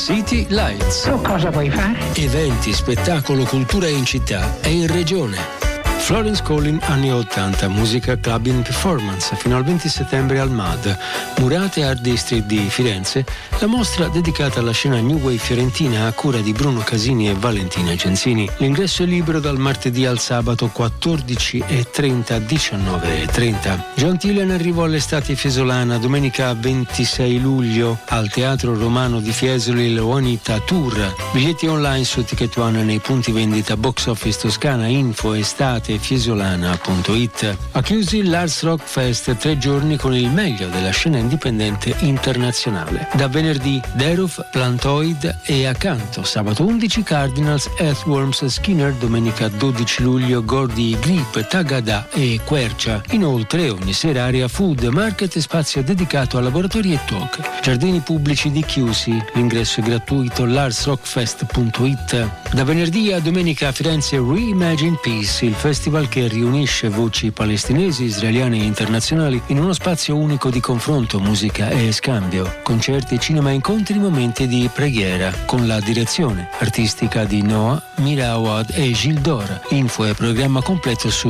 City Lights. Tu cosa vuoi fare? Eventi, spettacolo, cultura in città e in regione. Florence Collin anni 80, musica, club in performance, fino al 20 settembre al MAD, Murate Art District di Firenze, la mostra dedicata alla scena New Wave fiorentina a cura di Bruno Casini e Valentina Genzini. L'ingresso è libero dal martedì al sabato 14:30 19:30. John Tillen arrivò all'estate fiesolana domenica 26 luglio al Teatro Romano di Fiesoli Juanita Tour. Biglietti online su Ticket One nei punti vendita Box Office Toscana, info estate fiesolana.it. A chiusi l'Ars Rock Fest, 3 giorni con il meglio della scena indipendente internazionale. Da venerdì Deruf, Plantoid e accanto sabato 11 Cardinals, Earthworms, Skinner, domenica 12 luglio Gordy, Grip, Tagada e Quercia. Inoltre ogni sera area food, market e spazio dedicato a laboratori e talk. Giardini pubblici di Chiusi, l'ingresso è gratuito, larsrockfest.it. Da venerdì a domenica a Firenze Reimagine Peace, il festival che riunisce voci palestinesi, israeliane e internazionali in uno spazio unico di confronto, musica e scambio. Concerti, cinema, incontri, momenti di preghiera con la direzione artistica di Noah Mirawad e Gildor. Info e programma completo su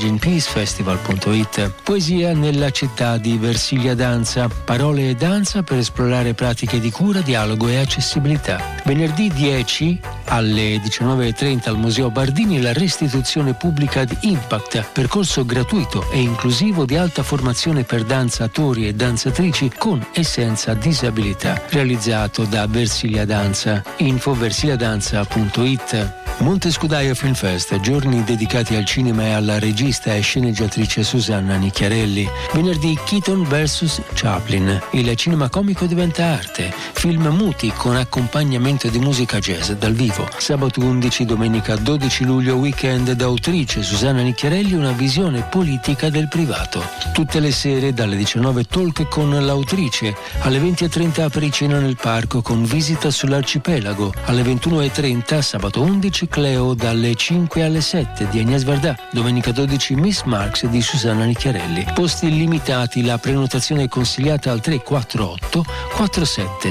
reimaginepeacefestival.it. Poesia nella città di Versilia Danza, parole e danza per esplorare pratiche di cura, dialogo e accessibilità. Venerdì 10 alle 19:30 al Museo Bardini la restituzione pubblica di Impact, percorso gratuito e inclusivo di alta formazione per danzatori e danzatrici con e senza disabilità, realizzato da Versilia Danza. Info versiliadanza.it. Montescudaio Film Fest, giorni dedicati al cinema e alla regista e sceneggiatrice Susanna Nicchiarelli. Venerdì Keaton vs Chaplin, il cinema comico diventa arte, film muti con accompagnamento di musica jazz dal vivo. Sabato 11, domenica 12 luglio weekend d'autrice Susanna Nicchiarelli, una visione politica del privato. Tutte le sere dalle 19 talk con l'autrice, alle 20:30 apricena nel parco con visita sull'arcipelago, alle 21:30 sabato 11 Cleo dalle 5 alle 7 di Agnès Varda, domenica 12 Miss Marx di Susanna Nicchiarelli. Posti limitati, la prenotazione è consigliata al 348 47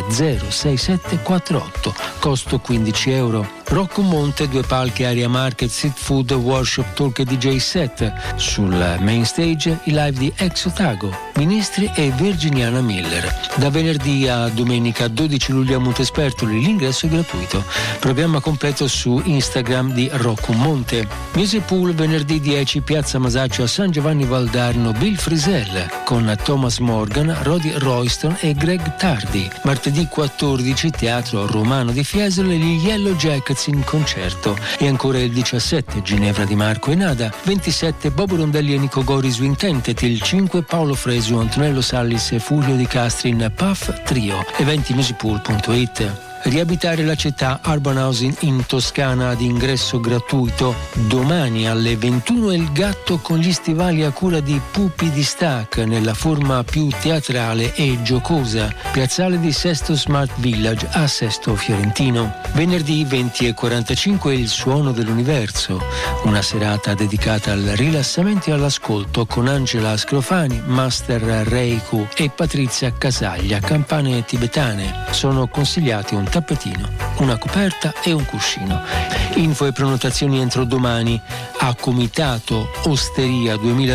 06748, costo 15 euro. Rocco Monte, 2 palchi, area market, street food, workshop, talk e DJ set. Sul main stage i live di Ex Otago, Ministri e Virginiana Miller. Da venerdì a domenica 12 luglio a Montespertoli l'ingresso è gratuito. Programma completo su Instagram di Rocco Monte. Music Pool venerdì 10 Piazza Masaccio a San Giovanni Valdarno Bill Frisell con Thomas Morgan, Roddy Royston e Greg Tardi. Martedì 14 Teatro Romano di Fiesole gli Yellow Jackets in concerto. E ancora il 17 Ginevra Di Marco e Nada, 27 Bobo Rondelli e Nico Gori su Intented, il 5 Paolo Fresu, Antonello Sallis e Fulvio Di Castri in Puff Trio. Eventi musicpool.it. Riabitare la città, Urban Housing in Toscana ad ingresso gratuito. Domani alle 21 il gatto con gli stivali a cura di Pupi di Stack nella forma più teatrale e giocosa. Piazzale di Sesto Smart Village a Sesto Fiorentino. Venerdì 20:45 il suono dell'universo, una serata dedicata al rilassamento e all'ascolto con Angela Scrofani, Master Reiku e Patrizia Casaglia, campane tibetane. Sono consigliati un tappetino, una coperta e un cuscino. Info e prenotazioni entro domani a Comitato Osteria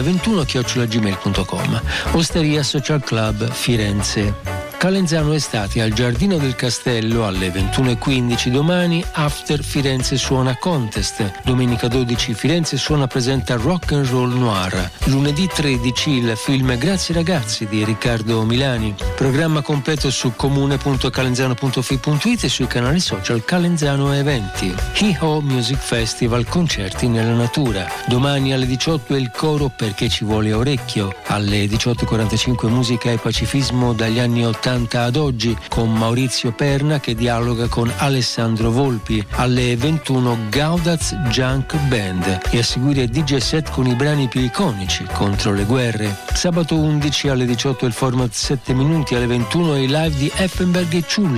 2021@gmail.com. Osteria Social Club Firenze. Calenzano Estati al Giardino del Castello alle 21:15 domani. After Firenze Suona Contest. Domenica 12 Firenze Suona presenta Rock and Roll Noir. Lunedì 13 il film Grazie ragazzi di Riccardo Milani. Programma completo su comune.calenzano.fi.it e sui canali social Calenzano Eventi. Hee-Ho Music Festival, concerti nella natura. Domani alle 18 il coro Perché ci vuole orecchio. Alle 18:45 musica e pacifismo dagli anni 80 ad oggi con Maurizio Perna che dialoga con Alessandro Volpi. Alle 21 Gaudaz Junk Band e a seguire DJ set con i brani più iconici contro le guerre. Sabato 11 alle 18 il format 7 minuti, alle 21 i live di Effenberg e Ciulla.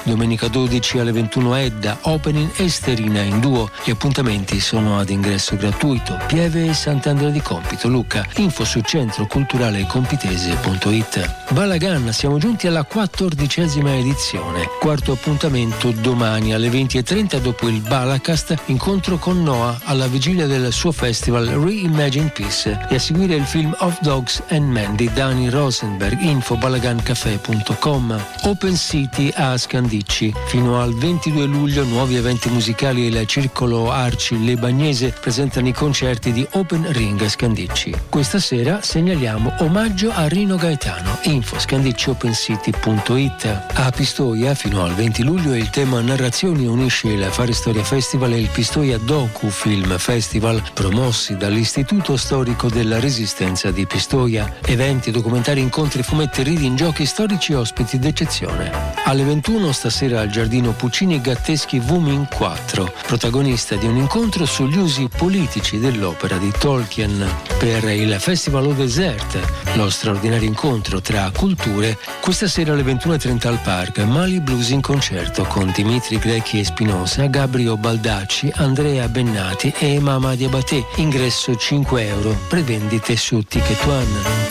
Domenica 12 alle 21 Edda, Opening e Sterina in duo. Gli appuntamenti sono ad ingresso gratuito. Pieve e Sant'Andrea di Compito. Lucca, info su centroculturalecompitese.it. Balagan, siamo giunti alla 14ª edizione. Quarto appuntamento domani alle 20:30 dopo il Balacast, incontro con Noah alla vigilia del suo festival Reimagine Peace e a seguire il film Of Dogs and Men di Dani Rosenberg, info balagancafè.com. Open City a Scandicci, fino al 22 luglio nuovi eventi musicali. Il Circolo Arci Le Bagnese presentano i concerti di Open Ring a Scandicci. Questa sera segnaliamo omaggio a Rino Gaetano, info scandicciopencity.it. A Pistoia fino al 20 luglio il tema narrazioni unisce il Fare Storia Festival e il Pistoia Docu Film Festival, promossi dall'Istituto Storico della Resistenza di Pistoia. Eventi, documentari, incontri, fumetti, reading, giochi storici e ospiti d'eccezione. Alle 21 stasera al Giardino Puccini Gatteschi Vumin 4, protagonista di un incontro sugli usi politici dell'opera di Tolkien. Per il Festival of Desert, lo straordinario incontro tra culture, questa sera alle 21:30 al Park, Mali Blues in concerto con Dimitri Grecchi e Spinosa, Gabriele Baldacci, Andrea Bennati e Mama Diabaté. Ingresso €5, prevendite su Ticket One.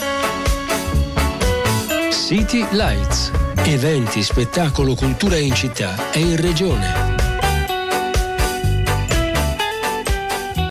City Lights, eventi, spettacolo, cultura in città e in regione.